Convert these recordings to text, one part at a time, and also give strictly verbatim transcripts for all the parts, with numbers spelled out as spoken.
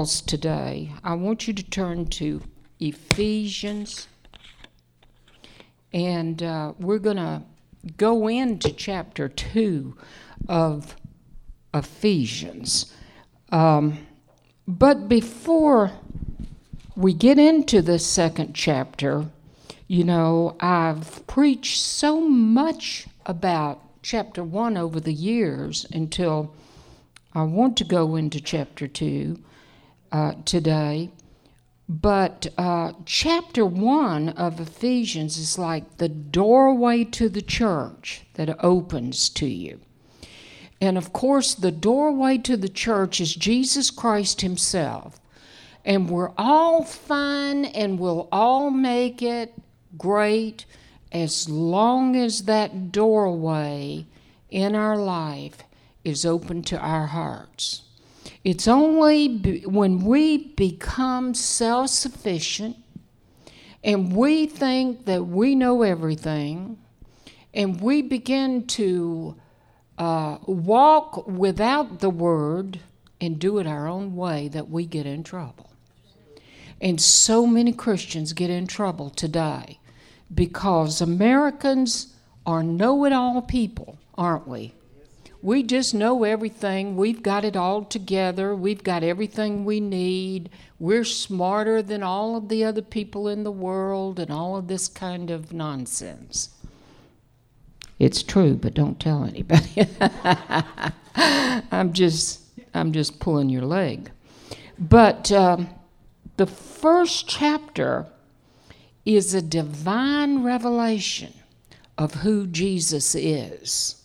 today, I want you to turn to Ephesians, and uh, we're going to go into chapter two of Ephesians. Um, but before we get into the second chapter, you know, I've preached so much about chapter one over the years until I want to go into chapter two uh, today. But uh, chapter one of Ephesians is like the doorway to the church that opens to you. And of course, the doorway to the church is Jesus Christ himself. And we're all fine and we'll all make it great as long as that doorway in our life is open to our hearts. It's only be, when we become self-sufficient and we think that we know everything and we begin to uh, walk without the Word and do it our own way that we get in trouble. And so many Christians get in trouble today because Americans are know-it-all people, aren't we? We just know everything. We've got it all together. We've got everything we need. We're smarter than all of the other people in the world and all of this kind of nonsense. It's true, but don't tell anybody. I'm just, I'm just pulling your leg. But um, the first chapter is a divine revelation of who Jesus is.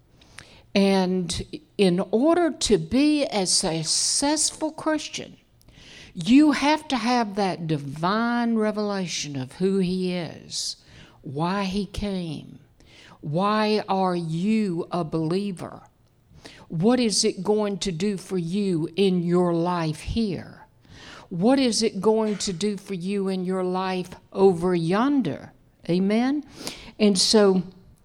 And in order to be a successful Christian, you have to have that divine revelation of who he is, why he came, why are you a believer, what is it going to do for you in your life here, what is it going to do for you in your life over yonder, amen? And so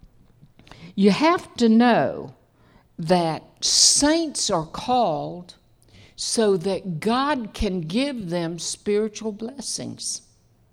you have to know that saints are called so that God can give them spiritual blessings.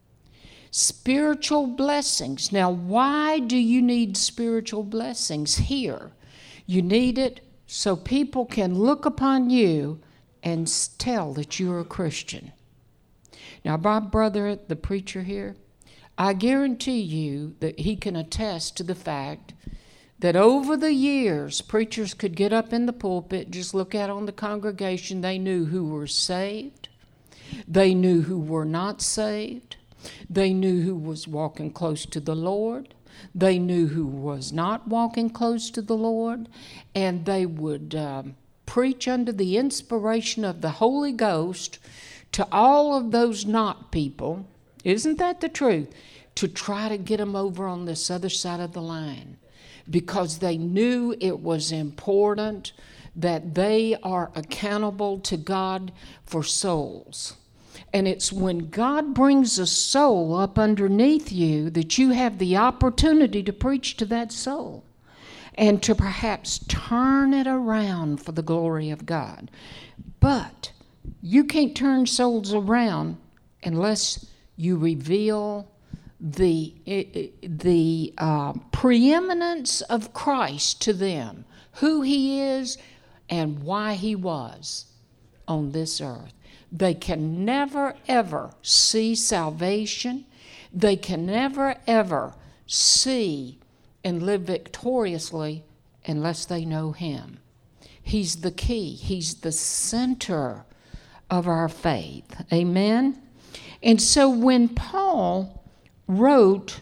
Spiritual blessings. Now, why do you need spiritual blessings here? You need it so people can look upon you and tell that you're a Christian. Now, my brother, the preacher here, I guarantee you that he can attest to the fact that over the years, preachers could get up in the pulpit, just look out on the congregation. They knew who were saved. They knew who were not saved. They knew who was walking close to the Lord. They knew who was not walking close to the Lord. And they would um, preach under the inspiration of the Holy Ghost to all of those not people. Isn't that the truth? To try to get them over on this other side of the line. Because they knew it was important that they are accountable to God for souls. And it's when God brings a soul up underneath you that you have the opportunity to preach to that soul and to perhaps turn it around for the glory of God. But you can't turn souls around unless you reveal the the uh, preeminence of Christ to them, who he is and why he was on this earth. They can never, ever see salvation. They can never, ever see and live victoriously unless they know him. He's the key. He's the center of our faith. Amen? And so when Paul wrote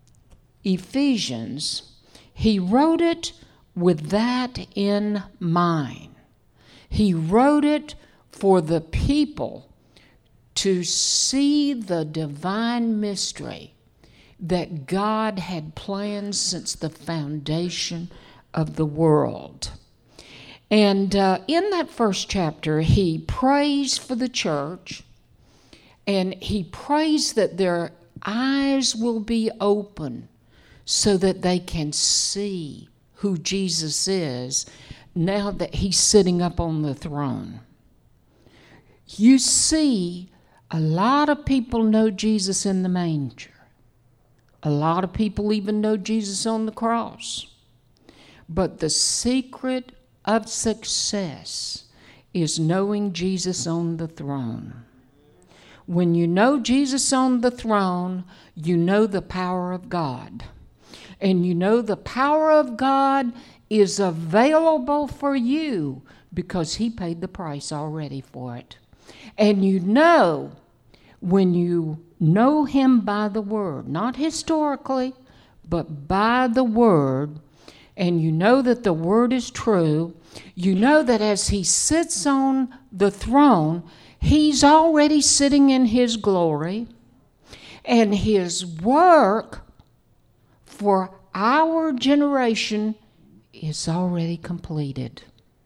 Ephesians, he wrote it with that in mind. He wrote it for the people to see the divine mystery that God had planned since the foundation of the world. And uh, in that first chapter, he prays for the church, and he prays that their eyes will be open so that they can see who Jesus is now that he's sitting up on the throne. you see a lot of people know Jesus in the manger. A lot of people even know Jesus on the cross. But the secret of success is knowing Jesus on the throne. When you know Jesus on the throne, you know the power of God. And you know the power of God is available for you because he paid the price already for it. And you know, when you know him by the word, not historically, but by the word, and you know that the word is true, you know that as he sits on the throne, he's already sitting in his glory, and his work for our generation is already completed.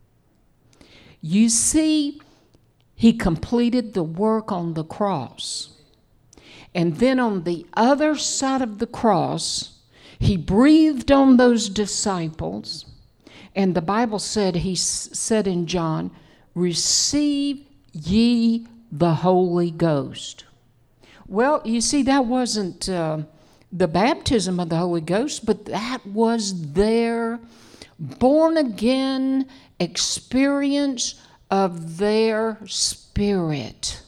You see, he completed the work on the cross. And then on the other side of the cross, he breathed on those disciples. And the Bible said, he said in John, receive ye the Holy Ghost. Well, you see, that wasn't uh, the baptism of the Holy Ghost, but that was their born-again experience of their spirit.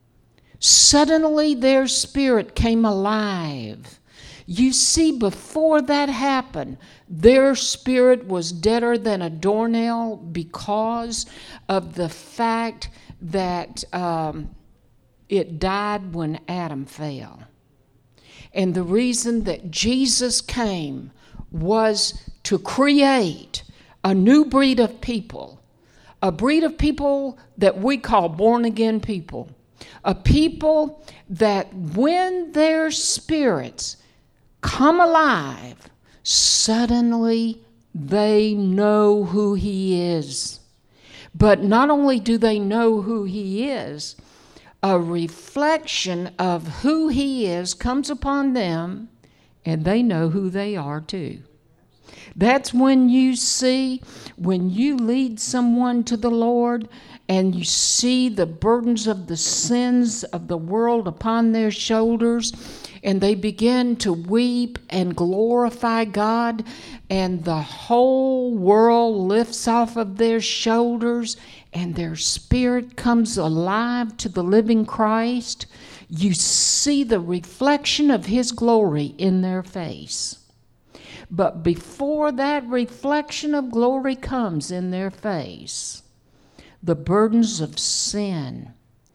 Suddenly their spirit came alive. You see, before that happened, their spirit was deader than a doornail because of the fact that um, it died when Adam fell. And the reason that Jesus came was to create a new breed of people, a breed of people that we call born-again people, a people that when their spirits come alive, suddenly they know who he is. But not only do they know who he is, a reflection of who he is comes upon them, and they know who they are too. That's when you see, when you lead someone to the Lord and you see the burdens of the sins of the world upon their shoulders, and they begin to weep and glorify God, and the whole world lifts off of their shoulders, and their spirit comes alive to the living Christ, you see the reflection of his glory in their face. But before that reflection of glory comes in their face, the burdens of sin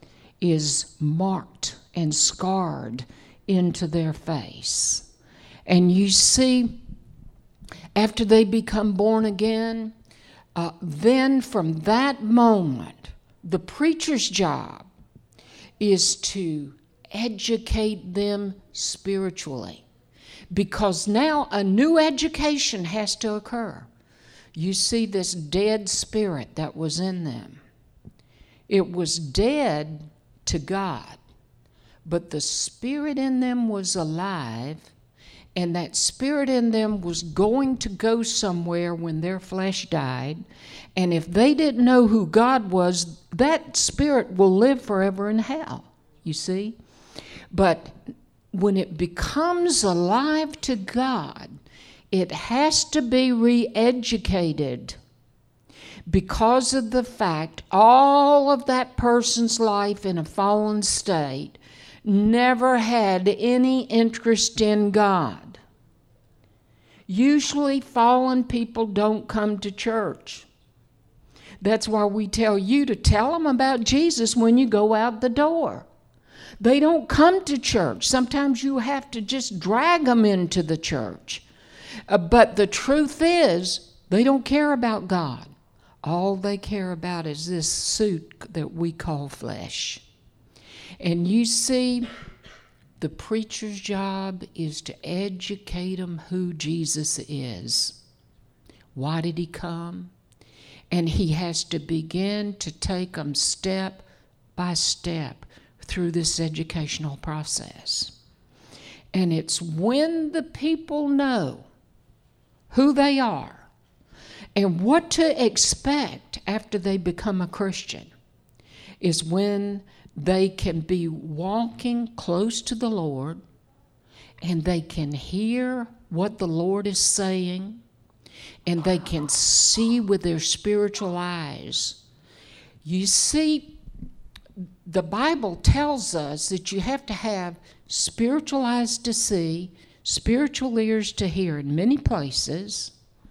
is marked and scarred into their face. And you see, after they become born again, uh, then from that moment, the preacher's job is to educate them spiritually. Because now a new education has to occur. You see this dead spirit that was in them. It was dead to God, but the spirit in them was alive, and that spirit in them was going to go somewhere when their flesh died. And if they didn't know who God was, that spirit will live forever in hell, you see. But when it becomes alive to God, it has to be re-educated because of the fact all of that person's life in a fallen state never had any interest in God. Usually fallen people don't come to church. That's why we tell you to tell them about Jesus when you go out the door. They don't come to church. Sometimes you have to just drag them into the church. Uh, but the truth is, they don't care about God. All they care about is this suit that we call flesh. And you see, the preacher's job is to educate them who Jesus is. Why did he come? And he has to begin to take them step by step through this educational process. And it's when the people know who they are and what to expect after they become a Christian. is when they can be walking close to the Lord and they can hear what the Lord is saying and they can see with their spiritual eyes. You see, the Bible tells us that you have to have spiritual eyes to see, spiritual ears to hear in many places,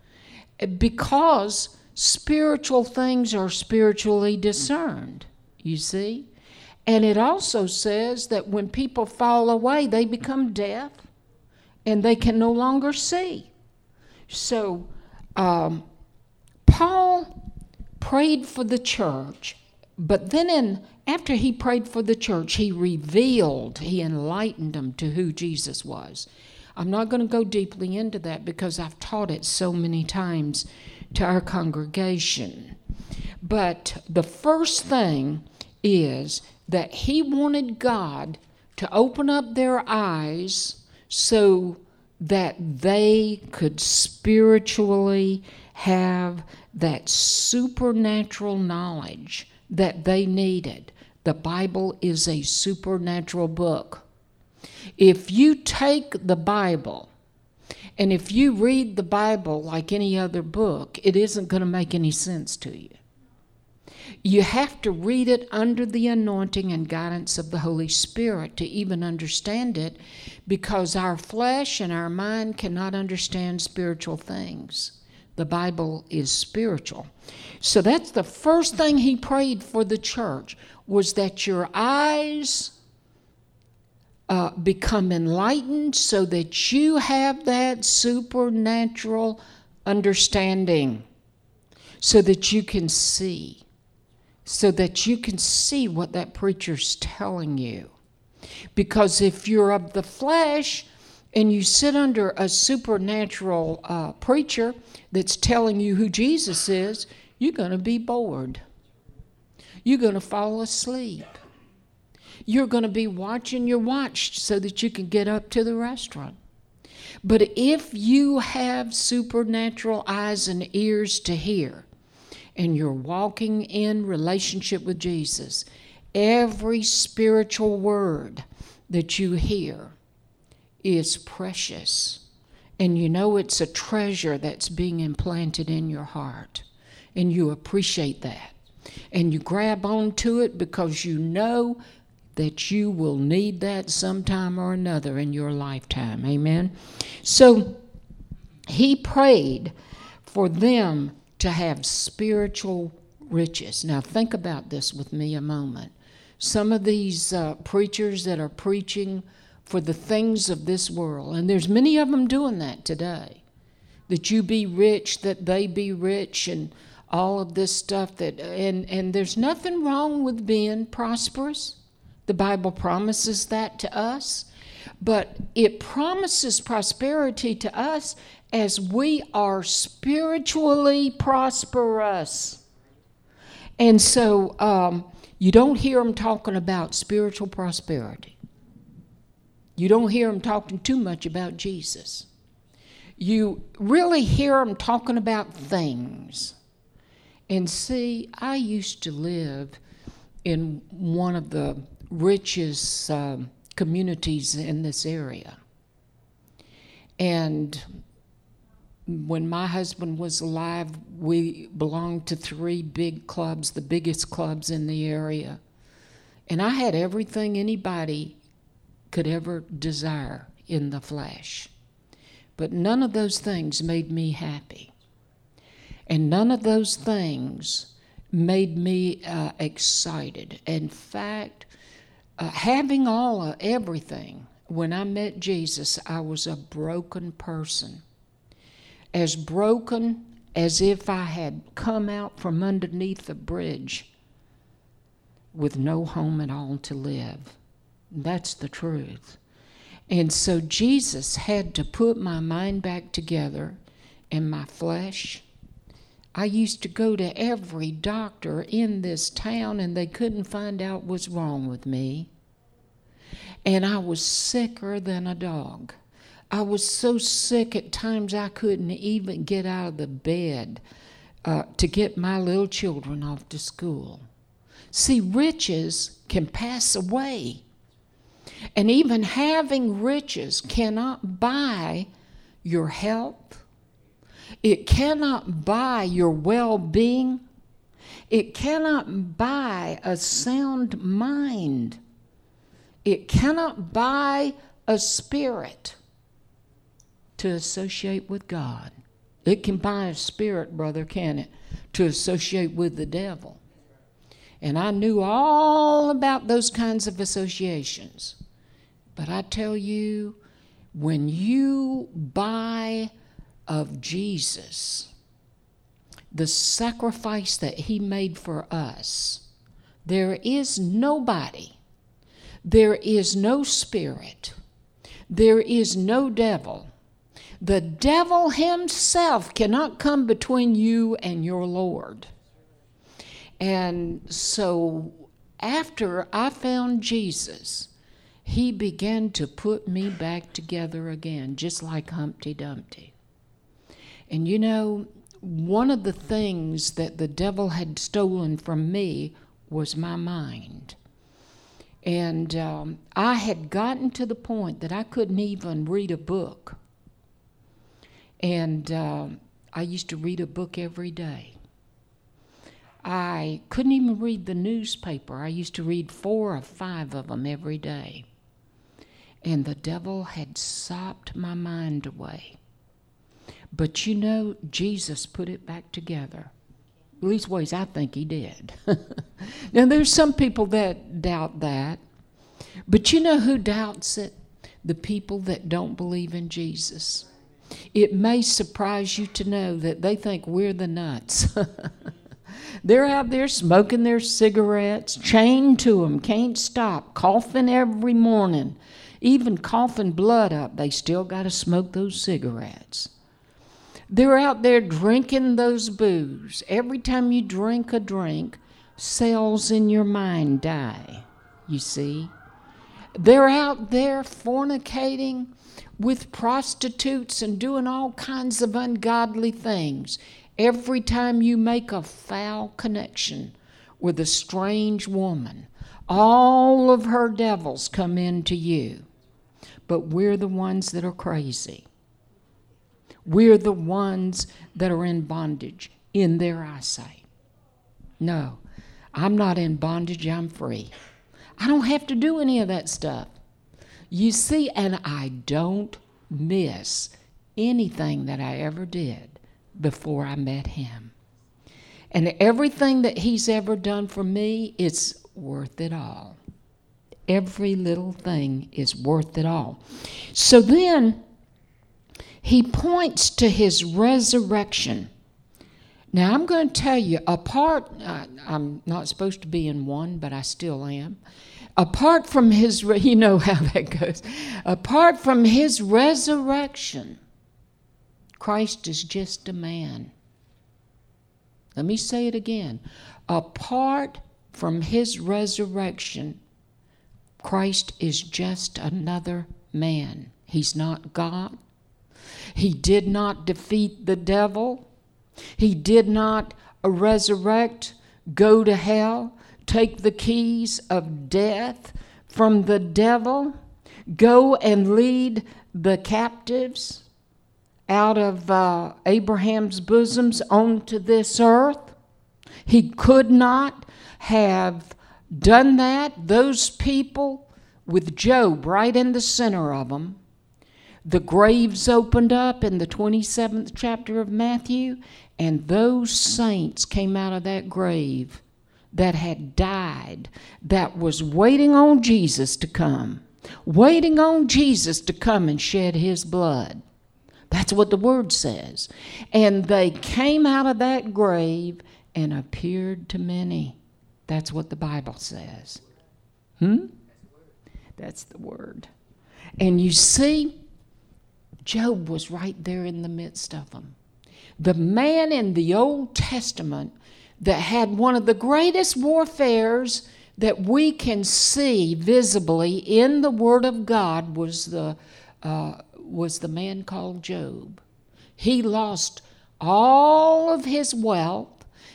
because spiritual things are spiritually discerned, you see. And it also says that when people fall away, they become deaf and they can no longer see. So um, Paul prayed for the church, but then in, after he prayed for the church, he revealed, he enlightened them to who Jesus was. I'm not going to go deeply into that because I've taught it so many times to our congregation. But the first thing is that he wanted God to open up their eyes so that they could spiritually have that supernatural knowledge that they needed. The Bible is a supernatural book. If you take the Bible and if you read the Bible like any other book, it isn't going to make any sense to you. You have to read it under the anointing and guidance of the Holy Spirit to even understand it, because our flesh and our mind cannot understand spiritual things. The Bible is spiritual. So that's the first thing he prayed for the church, was that your eyes uh, become enlightened so that you have that supernatural understanding, so that you can see. So that you can see what that preacher's telling you. Because if you're of the flesh and you sit under a supernatural uh, preacher that's telling you who Jesus is, you're going to be bored. You're going to fall asleep. You're going to be watching your watch so that you can get up to the restaurant. But if you have supernatural eyes and ears to hear, and you're walking in relationship with Jesus, every spiritual word that you hear is precious. And you know it's a treasure that's being implanted in your heart. And you appreciate that. And you grab onto it because you know that you will need that sometime or another in your lifetime. Amen? So he prayed for them to have spiritual riches. Now think about this with me a moment. Some of these uh, preachers that are preaching for the things of this world, and there's many of them doing that today, that you be rich, that they be rich, and all of this stuff, that and, and there's nothing wrong with being prosperous. The Bible promises that to us, but it promises prosperity to us as we are spiritually prosperous. And so um, you don't hear them talking about spiritual prosperity. You don't hear them talking too much about Jesus. You really hear them talking about things. And see, I used to live in one of the richest um, communities in this area. And when my husband was alive, we belonged to three big clubs, the biggest clubs in the area. And I had everything anybody could ever desire in the flesh. But none of those things made me happy. And none of those things made me uh, excited. In fact, uh, having all of everything, when I met Jesus, I was a broken person. As broken as if I had come out from underneath a bridge with no home at all to live. That's the truth. And so Jesus had to put my mind back together and my flesh. I used to go to every doctor in this town and they couldn't find out what's wrong with me. And I was sicker than a dog. I was so sick at times I couldn't even get out of the bed uh, to get my little children off to school. See, riches can pass away. And even having riches cannot buy your health. It cannot buy your well-being. It cannot buy a sound mind. It cannot buy a spirit to associate with God. It can buy a spirit, brother, can it, to associate with the devil. And I knew all about those kinds of associations. But I tell you, when you buy of Jesus, the sacrifice that he made for us, there is nobody, there is no spirit, there is no devil. The devil himself cannot come between you and your Lord. And so after I found Jesus, he began to put me back together again, just like Humpty Dumpty. And you know, one of the things that the devil had stolen from me was my mind. And um, I had gotten to the point that I couldn't even read a book. And uh, I used to read a book every day. I couldn't even read the newspaper. I used to read four or five of them every day. And the devil had sopped my mind away. But you know, Jesus put it back together. At least ways I think he did. Now, there's some people that doubt that. But you know who doubts it? The people that don't believe in Jesus. It may surprise you to know that they think we're the nuts. They're out there smoking their cigarettes, chained to them, can't stop, coughing every morning. Even coughing blood up, they still got to smoke those cigarettes. They're out there drinking those booze. Every time you drink a drink, cells in your mind die, you see. They're out there fornicating with prostitutes and doing all kinds of ungodly things. Every time you make a foul connection with a strange woman, all of her devils come into you. But we're the ones that are crazy. We're the ones that are in bondage in their eyesight. No, I'm not in bondage, I'm free. I don't have to do any of that stuff. You see, and I don't miss anything that I ever did before I met him. And everything that he's ever done for me, it's worth it all. Every little thing is worth it all. So then he points to his resurrection. Now I'm going to tell you, apart, uh, I'm not supposed to be in one, but I still am. Apart from his, you know how that goes. Apart from his resurrection, Christ is just a man. Let me say it again. Apart from his resurrection, Christ is just another man. He's not God. He did not defeat the devil. He did not resurrect, go to hell, take the keys of death from the devil, go and lead the captives out of uh, Abraham's bosoms onto this earth. He could not have done that. Those people, with Job right in the center of them, the graves opened up in the twenty-seventh chapter of Matthew, and those saints came out of that grave that had died, that was waiting on Jesus to come, waiting on Jesus to come and shed his blood. That's what the word says. And they came out of that grave and appeared to many. That's what the Bible says. Hmm? That's the word. And you see, Job was right there in the midst of them. The man in the Old Testament that had one of the greatest warfares that we can see visibly in the Word of God was the, uh, was the man called Job. He lost all of his wealth.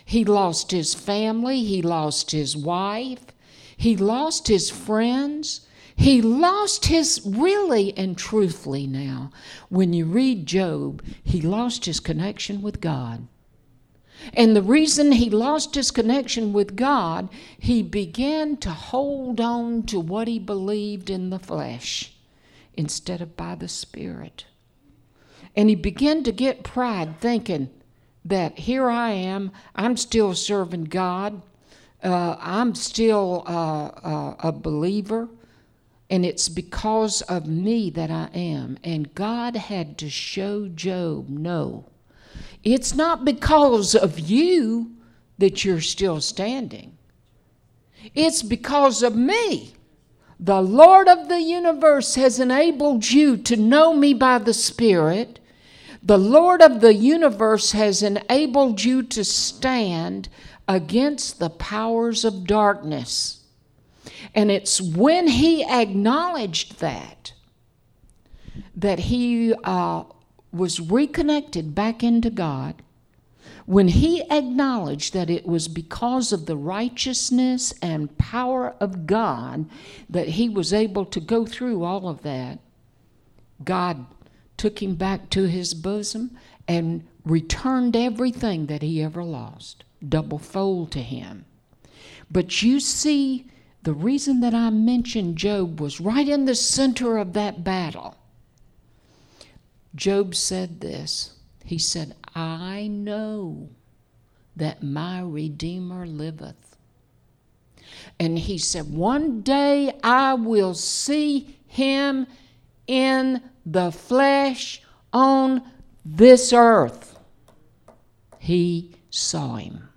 He lost his family. He lost his wife. He lost his friends. He lost his, really and truthfully now, when you read Job, he lost his connection with God. And the reason he lost his connection with God, he began to hold on to what he believed in the flesh instead of by the Spirit. And he began to get pride, thinking that here I am, I'm still serving God, uh, I'm still uh, uh, a believer, and it's because of me that I am. And God had to show Job, no, it's not because of you that you're still standing. It's because of me. The Lord of the universe has enabled you to know me by the Spirit. The Lord of the universe has enabled you to stand against the powers of darkness. And it's when he acknowledged that, that he uh, was reconnected back into God. When he acknowledged that it was because of the righteousness and power of God that he was able to go through all of that, God took him back to his bosom and returned everything that he ever lost, double fold to him. But you see, the reason that I mentioned Job was right in the center of that battle. Job said this. He said, I know that my Redeemer liveth. And he said, one day I will see him in the flesh on this earth. He saw him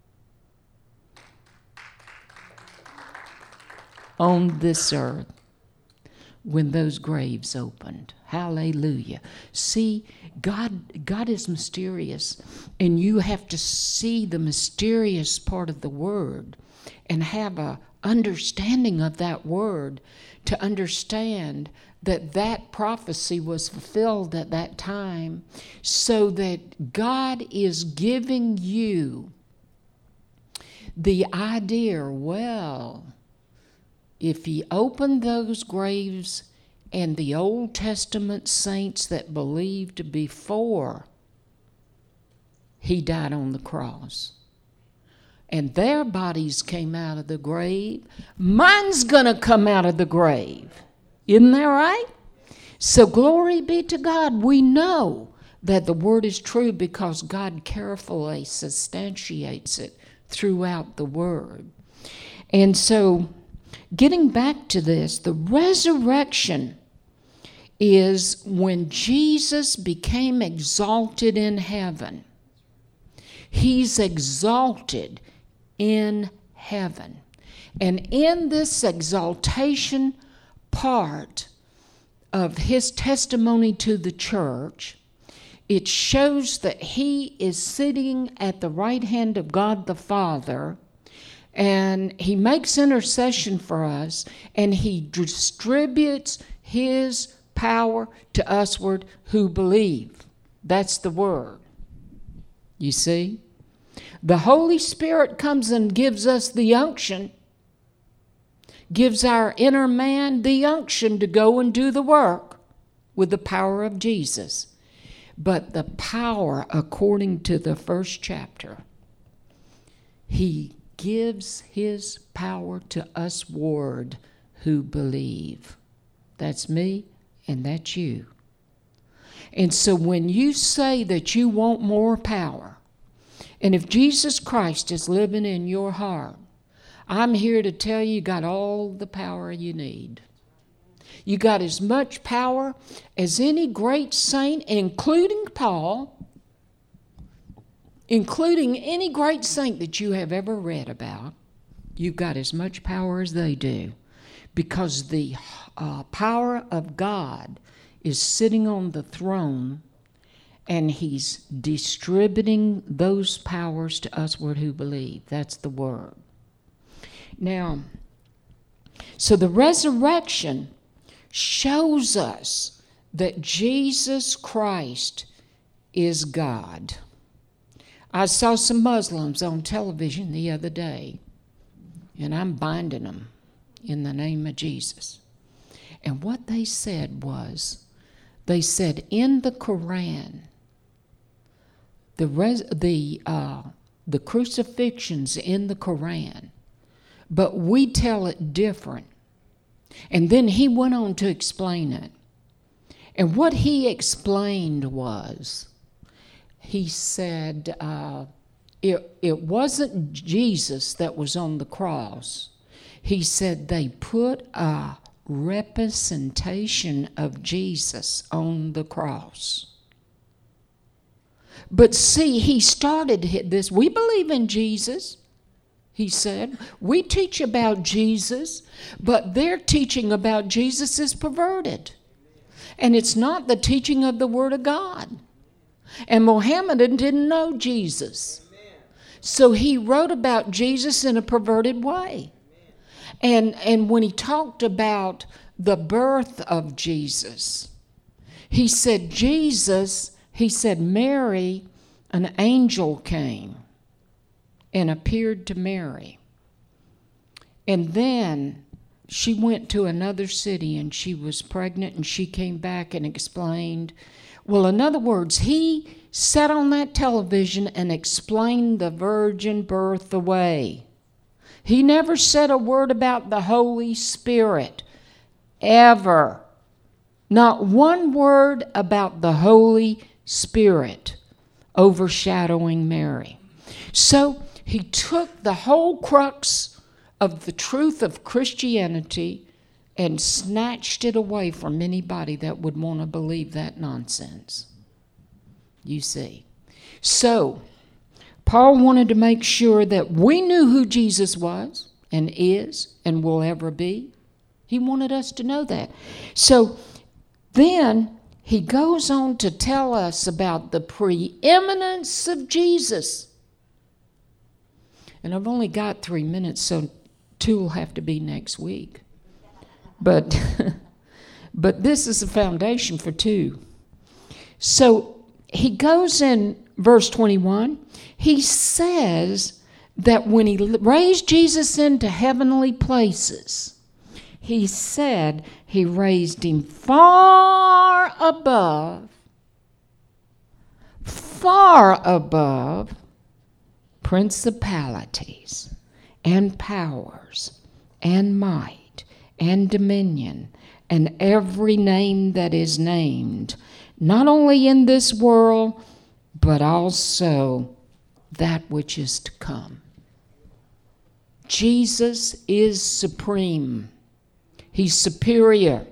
on this earth when those graves opened. Hallelujah. See, God, God is mysterious, and you have to see the mysterious part of the Word and have a understanding of that Word to understand that that prophecy was fulfilled at that time, so that God is giving you the idea, well, if he opened those graves and the Old Testament saints that believed before he died on the cross, and their bodies came out of the grave, mine's going to come out of the grave. Isn't that right? So glory be to God. We know that the Word is true because God carefully substantiates it throughout the Word. And so, getting back to this, the resurrection is when Jesus became exalted in heaven. He's exalted in heaven. And in this exaltation part of his testimony to the church, it shows that he is sitting at the right hand of God the Father, and he makes intercession for us, and he distributes his power to usward who believe. That's the word. You see? The Holy Spirit comes and gives us the unction, gives our inner man the unction to go and do the work with the power of Jesus. But the power, according to the first chapter, he gives his power to usward who believe. That's me and that's you. And so when you say that you want more power, and if Jesus Christ is living in your heart, I'm here to tell you, you got all the power you need. You got as much power as any great saint, including Paul, including any great saint that you have ever read about. You've got as much power as they do, because the uh, power of God is sitting on the throne, and he's distributing those powers to usward who believe. That's the word. Now, so the resurrection shows us that Jesus Christ is God. I saw some Muslims on television the other day, and I'm binding them in the name of Jesus. And what they said was, they said in the Quran, the res, the uh, the crucifixion's in the Quran, but we tell it different. And then he went on to explain it. And what he explained was, he said uh, it, it wasn't Jesus that was on the cross. He said they put a representation of Jesus on the cross. But see, he started this. We believe in Jesus, he said. We teach about Jesus, but their teaching about Jesus is perverted. And it's not the teaching of the Word of God. And Mohammedan didn't know Jesus. So he wrote about Jesus in a perverted way. And, and when he talked about the birth of Jesus, he said, Jesus, he said, Mary, an angel came and appeared to Mary. And then she went to another city and she was pregnant, and she came back and explained. Well, in other words, he sat on that television and explained the virgin birth away. He never said a word about the Holy Spirit, ever. Not one word about the Holy Spirit overshadowing Mary. So he took the whole crux of the truth of Christianity and snatched it away from anybody that would want to believe that nonsense. You see. So Paul wanted to make sure that we knew who Jesus was and is and will ever be. He wanted us to know that. So then he goes on to tell us about the preeminence of Jesus. And I've only got three minutes, so two will have to be next week. But, but this is the foundation for two. So he goes in verse twenty-one. He says that when he raised Jesus into heavenly places, he said he raised him far above, far above principalities and powers and might and dominion and every name that is named, not only in this world, but also that which is to come. Jesus is supreme. He's superior.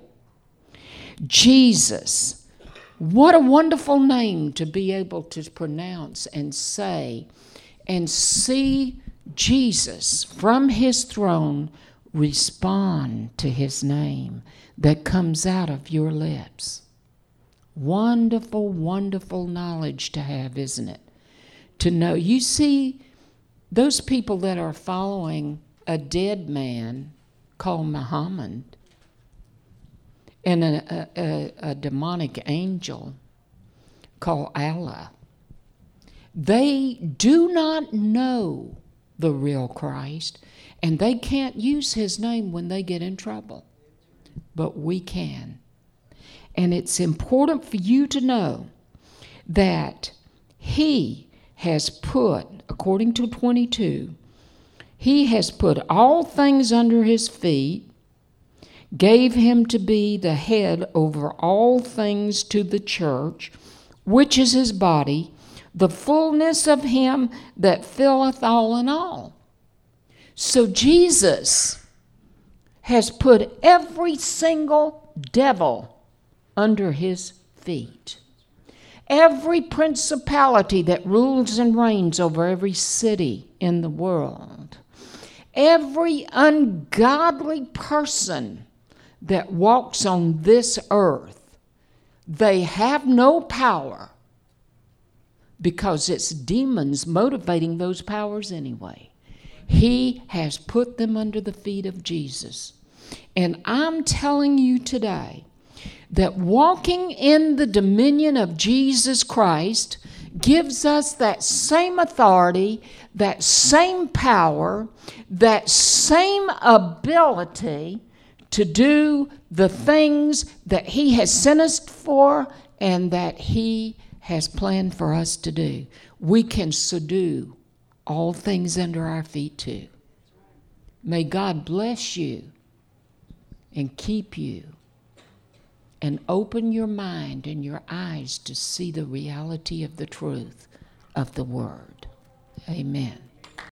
Jesus, what a wonderful name to be able to pronounce and say and see Jesus from his throne respond to his name that comes out of your lips. Wonderful, wonderful knowledge to have, isn't it? To know. You see, those people that are following a dead man called Muhammad and a, a, a demonic angel called Allah, they do not know the real Christ, and they can't use his name when they get in trouble. But we can. And it's important for you to know that he has put, according to twenty-two, he has put all things under his feet, gave him to be the head over all things to the church, which is his body, the fullness of him that filleth all in all. So Jesus has put every single devil under his feet. Every principality that rules and reigns over every city in the world. Every ungodly person that walks on this earth, they have no power because it's demons motivating those powers anyway. He has put them under the feet of Jesus. And I'm telling you today that walking in the dominion of Jesus Christ gives us that same authority, that same power, that same ability to do the things that He has sent us for and that He has planned for us to do. We can subdue all things under our feet too. May God bless you and keep you and open your mind and your eyes to see the reality of the truth of the Word. Amen.